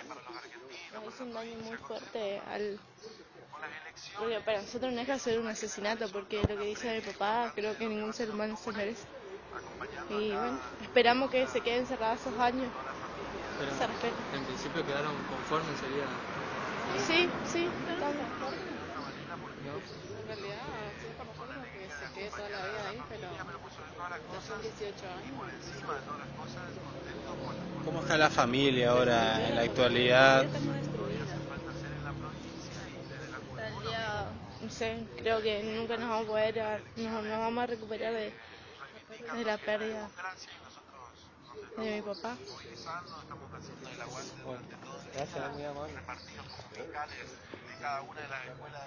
Es un daño muy fuerte porque para nosotros no deja de ser un asesinato, porque lo que dice mi papá creo que ningún ser humano se merece. Y bueno, esperamos que se queden cerrados esos años. Pero Se respete. en principio quedaron conformes, sería... Sí, estamos de acuerdo. ¿No? En realidad, sí estamos de acuerdo que se quede toda la vida ahí, pero ya son 18 años. ¿Cómo está la familia ahora en la La actualidad? familia está muy destruida. Al día, no sé, creo que nunca nos vamos a nos vamos a recuperar de la pérdida de mi papá. Bueno, gracias, muy amable.